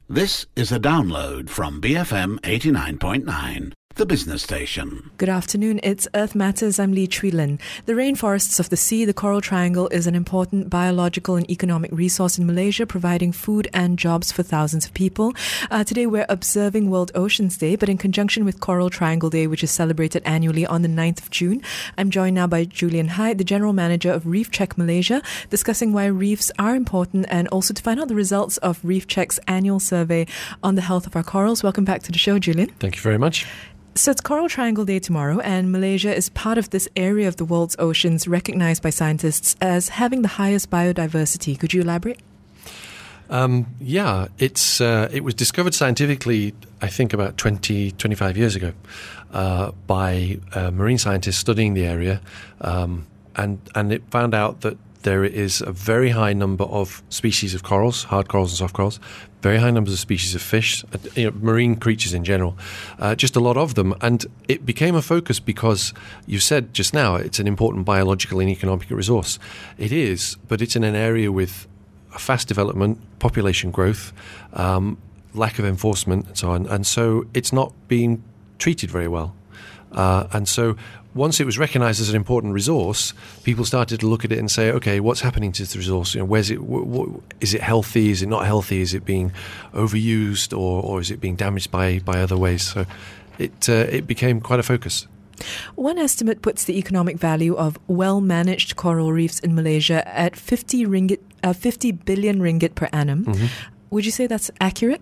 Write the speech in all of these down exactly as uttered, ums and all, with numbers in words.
This is a download from B F M eighty-nine point nine, the business station. Good afternoon, it's Earth Matters, I'm Lee Chui Lin. The rainforests of the sea, the Coral Triangle, is an important biological and economic resource in Malaysia, providing food and jobs for thousands of people. Uh, today we're observing World Oceans Day, but in conjunction with Coral Triangle Day, which is celebrated annually on the ninth of June, I'm joined now by Julian Hyde, the General Manager of Reef Check Malaysia, discussing why reefs are important and also to find out the results of Reef Check's annual survey on the health of our corals. Welcome back to the show, Julian. Thank you very much. So it's Coral Triangle Day tomorrow, and Malaysia is part of this area of the world's oceans recognized by scientists as having the highest biodiversity. Could you elaborate? Um, yeah, it's uh, it was discovered scientifically, I think, about twenty, twenty-five years ago uh, by uh, marine scientists studying the area, um, and, and it found out that there is a very high number of species of corals, hard corals and soft corals, very high numbers of species of fish, you know, marine creatures in general, uh, just a lot of them. And it became a focus because you said just now it's an important biological and economic resource. It is, but it's in an area with fast development, population growth, um, lack of enforcement and so on. And so it's not being treated very well. Uh, and so once it was recognized as an important resource, people started to look at it and say, okay, what's happening to this resource? You know, where's it? Wh- wh- is it healthy? Is it not healthy? Is it being overused, or, or is it being damaged by, by other ways? So it uh, it became quite a focus. One estimate puts the economic value of well-managed coral reefs in Malaysia at fifty ringgit, uh, fifty billion ringgit per annum. Mm-hmm. Would you say that's accurate?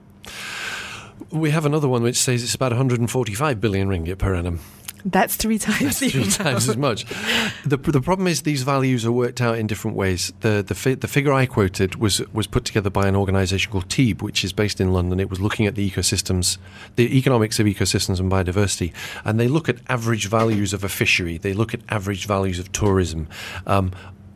We have another one which says it's about one hundred forty-five billion ringgit per annum. That's three times That's three times as much. The the problem is these values are worked out in different ways. The the fi- the figure I quoted was was put together by an organisation called TEEB, which is based in London. It was looking at the ecosystems, the economics of ecosystems and biodiversity, and they look at average values of a fishery. They look at average values of tourism. Um,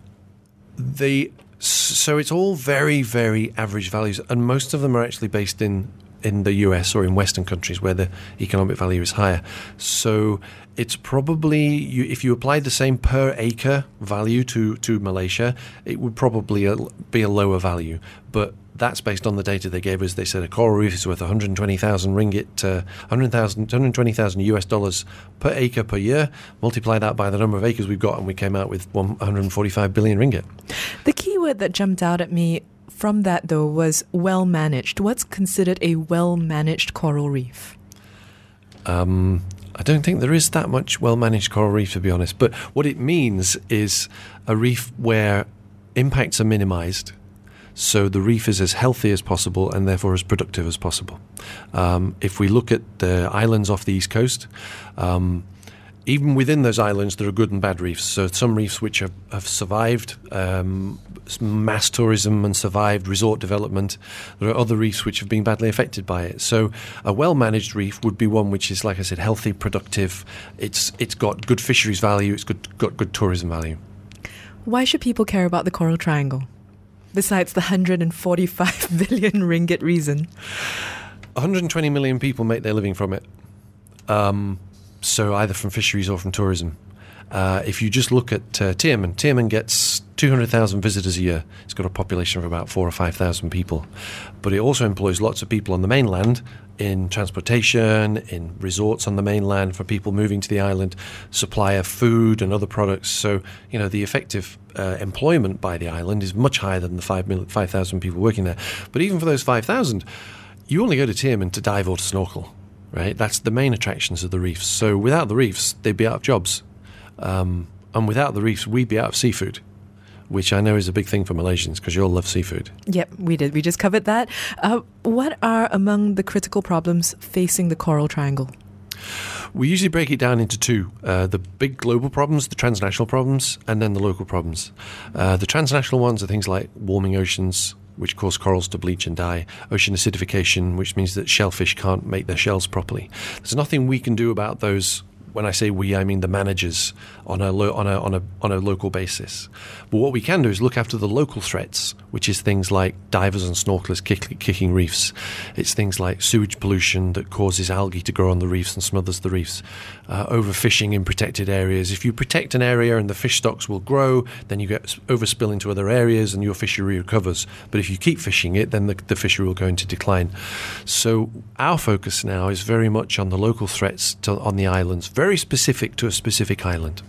they so it's all very very average values, and most of them are actually based in. in the U S or in Western countries where the economic value is higher. So it's probably, you, if you applied the same per acre value to, to Malaysia, it would probably a, be a lower value. But that's based on the data they gave us. They said a coral reef is worth one hundred twenty thousand ringgit, uh, one hundred thousand, one hundred twenty thousand U S dollars per acre per year. Multiply that by the number of acres we've got, and we came out with one hundred forty-five billion ringgit. The key word that jumped out at me from that, though, was well-managed. What's considered a well-managed coral reef? Um, I don't think there is that much well-managed coral reef, to be honest. But what it means is a reef where impacts are minimised, so the reef is as healthy as possible and therefore as productive as possible. Um, if we look at the islands off the east coast, um, even within those islands, there are good and bad reefs. So some reefs which have, have survived um, mass tourism and survived resort development. There are other reefs which have been badly affected by it. So a well-managed reef would be one which is, like I said, healthy, productive. It's it's got good fisheries value. It's good, got good tourism value. Why should people care about the Coral Triangle, besides the one hundred forty-five billion ringgit reason? one hundred twenty million people make their living from it. Um... So either from fisheries or from tourism. Uh, if you just look at uh, Tioman, Tioman gets two hundred thousand visitors a year. It's got a population of about four or five thousand people. But it also employs lots of people on the mainland in transportation, in resorts on the mainland for people moving to the island, supply of food and other products. So, you know, the effective uh, employment by the island is much higher than the five thousand people working there. But even for those five thousand, you only go to Tioman to dive or to snorkel. Right, that's the main attractions of the reefs. So without the reefs, they'd be out of jobs, um, and without the reefs, we'd be out of seafood, which I know is a big thing for Malaysians because you all love seafood. Yep, we did. We just covered that. Uh, what are among the critical problems facing the Coral Triangle? We usually break it down into two: uh, the big global problems, the transnational problems, and then the local problems. Uh, the transnational ones are things like warming oceans, which cause corals to bleach and die, ocean acidification, which means that shellfish can't make their shells properly. There's nothing we can do about those when I say we, I mean the managers on a, lo- on a on a on a local basis. But what we can do is look after the local threats, which is things like divers and snorkelers kick- kicking reefs. It's things like sewage pollution that causes algae to grow on the reefs and smothers the reefs. Uh, overfishing in protected areas. If you protect an area and the fish stocks will grow, then you get overspill into other areas and your fishery recovers. But if you keep fishing it, then the, the fishery will go into decline. So our focus now is very much on the local threats to, on the islands, very specific to a specific island.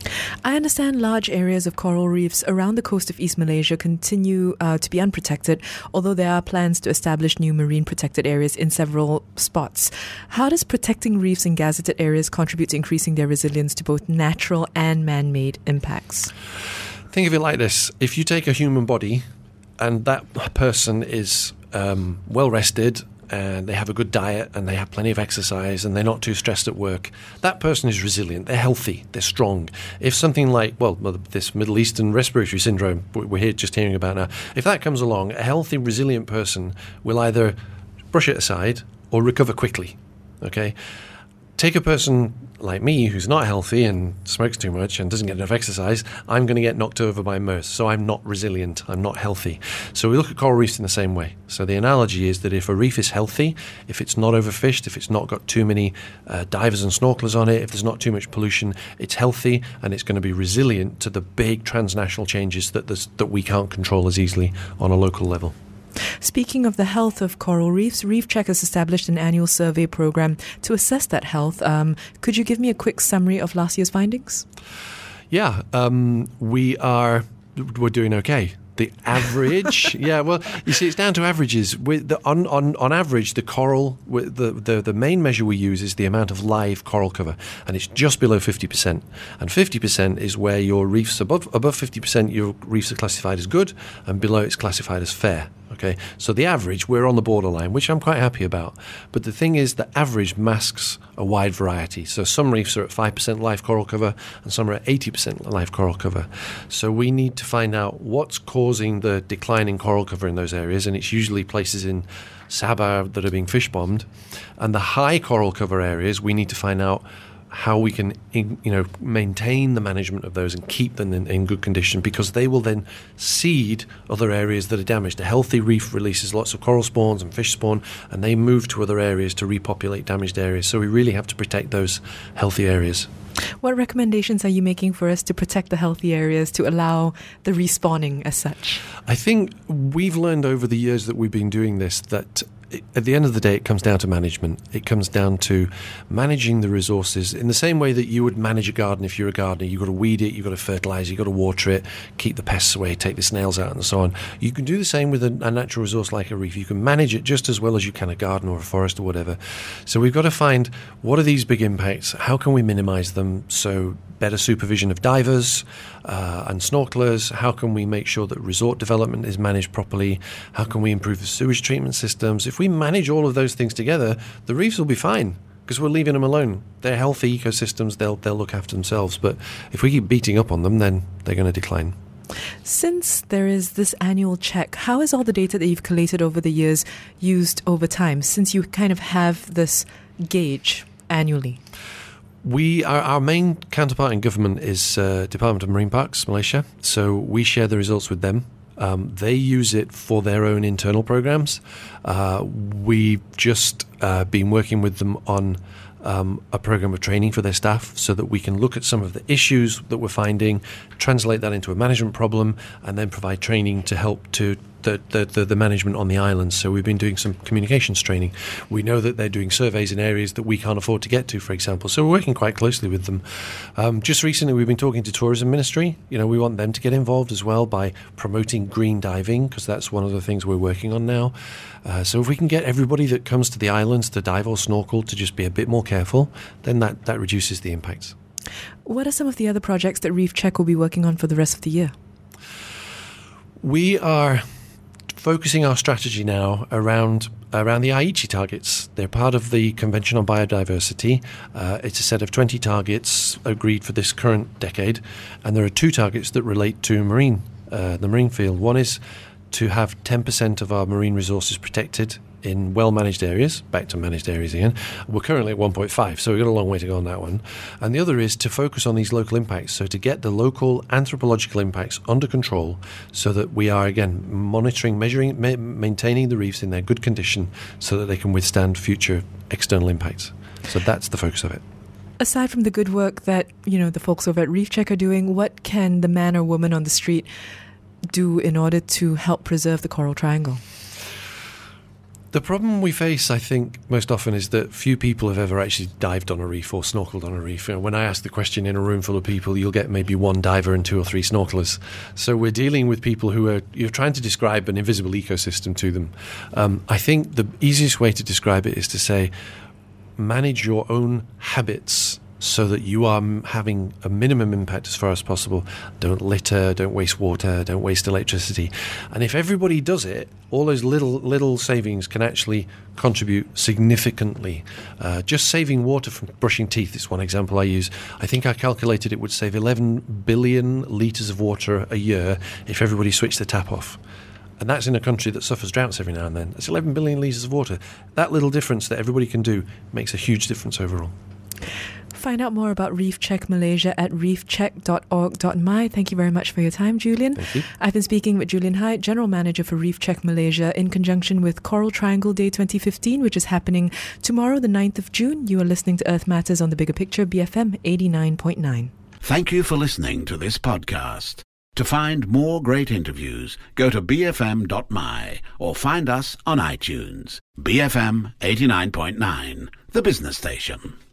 I understand large areas of coral reefs around the coast of East Malaysia continue uh, to be unprotected, although there are plans to establish new marine protected areas in several spots. How does protecting reefs in gazetted areas contribute to increasing their resilience to both natural and man-made impacts? Think of it like this. If you take a human body and that person is um, well rested, and they have a good diet and they have plenty of exercise and they're not too stressed at work, that person is resilient, they're healthy, they're strong. If something like, well, this Middle Eastern respiratory syndrome we're here just hearing about now, if that comes along, a healthy, resilient person will either brush it aside or recover quickly, okay? Take a person like me who's not healthy and smokes too much and doesn't get enough exercise, I'm going to get knocked over by MERS. So I'm not resilient, I'm not healthy. So we look at coral reefs in the same way. So the analogy is that if a reef is healthy, if it's not overfished, if it's not got too many uh, divers and snorkelers on it, if there's not too much pollution, it's healthy and it's going to be resilient to the big transnational changes that, that we can't control as easily on a local level. Speaking of the health of coral reefs, ReefCheck has established an annual survey program to assess that health. Um, could you give me a quick summary of last year's findings? Yeah, um, we are we're doing okay. The average, yeah, well, you see, it's down to averages. With the, on, on, on average, the coral, the, the, the main measure we use is the amount of live coral cover, and it's just below fifty percent. And fifty percent is where your reefs, above above fifty percent, your reefs are classified as good, and below it's classified as fair. Okay, so the average, we're on the borderline, which I'm quite happy about. But the thing is, the average masks a wide variety. So some reefs are at five percent live coral cover, and some are at eighty percent live coral cover. So we need to find out what's causing the decline in coral cover in those areas, and it's usually places in Sabah that are being fish bombed. And the high coral cover areas, we need to find out how we can, you know, maintain the management of those and keep them in, in good condition, because they will then seed other areas that are damaged. A healthy reef releases lots of coral spawns and fish spawn, and they move to other areas to repopulate damaged areas. So we really have to protect those healthy areas. What recommendations are you making for us to protect the healthy areas to allow the respawning as such? I think we've learned over the years that we've been doing this that at the end of the day, it comes down to management. It comes down to managing the resources in the same way that you would manage a garden. If you're a gardener, you've got to weed it, you've got to fertilize, you've got to water it, keep the pests away, take the snails out and so on. You can do the same with a, a natural resource like a reef. You can manage it just as well as you can a garden or a forest or whatever. So we've got to find, what are these big impacts? How can we minimize them? So better supervision of divers uh, and snorkelers. How can we make sure that resort development is managed properly? How can we improve the sewage treatment systems? If we manage all of those things together, the reefs will be fine, because we're leaving them alone. They're healthy ecosystems, they'll they'll look after themselves. But if we keep beating up on them, then they're going to decline. Since there is this annual check, how is all the data that you've collated over the years used over time, since you kind of have this gauge annually? We our, our main counterpart in government is uh, Department of Marine Parks, Malaysia. So we share the results with them. Um, they use it for their own internal programs. Uh, we've just uh, been working with them on um, a program of training for their staff so that we can look at some of the issues that we're finding, translate that into a management problem, and then provide training to help to The, the, the management on the islands. So we've been doing some communications training. We know that they're doing surveys in areas that we can't afford to get to, for example. So we're working quite closely with them. Um, just recently, we've been talking to Tourism Ministry. You know, we want them to get involved as well by promoting green diving, because that's one of the things we're working on now. Uh, so if we can get everybody that comes to the islands to dive or snorkel to just be a bit more careful, then that, that reduces the impacts. What are some of the other projects that ReefCheck will be working on for the rest of the year? We are focusing our strategy now around around the Aichi targets. They're part of the Convention on Biodiversity. Uh, it's a set of twenty targets agreed for this current decade, and there are two targets that relate to marine, uh, the marine field. One is to have ten percent of our marine resources protected in well-managed areas, back to managed areas again. We're currently at one point five, so we've got a long way to go on that one. And the other is to focus on these local impacts, so to get the local anthropological impacts under control so that we are, again, monitoring, measuring, ma- maintaining the reefs in their good condition so that they can withstand future external impacts. So that's the focus of it. Aside from the good work that, you know, the folks over at Reef Check are doing, what can the man or woman on the street do in order to help preserve the Coral Triangle? The problem we face, I think, most often is that few people have ever actually dived on a reef or snorkeled on a reef. You know, when I ask the question in a room full of people, you'll get maybe one diver and two or three snorkelers. So we're dealing with people who are you're trying to describe an invisible ecosystem to them. Um, I think the easiest way to describe it is to say, manage your own habits so that you are having a minimum impact as far as possible. Don't litter, don't waste water, don't waste electricity. And if everybody does it, all those little little savings can actually contribute significantly. Uh, just saving water from brushing teeth is one example I use. I think I calculated it would save eleven billion litres of water a year if everybody switched the tap off. And that's in a country that suffers droughts every now and then. It's eleven billion litres of water. That little difference that everybody can do makes a huge difference overall. Find out more about Reef Check Malaysia at reef check dot org dot my. Thank you very much for your time, Julian. Thank you. I've been speaking with Julian Hyde, General Manager for Reef Check Malaysia, in conjunction with Coral Triangle Day twenty fifteen, which is happening tomorrow, the ninth of June. You are listening to Earth Matters on the Bigger Picture, B F M eighty-nine point nine. Thank you for listening to this podcast. To find more great interviews, go to b f m dot my or find us on iTunes. B F M eighty-nine point nine, the business station.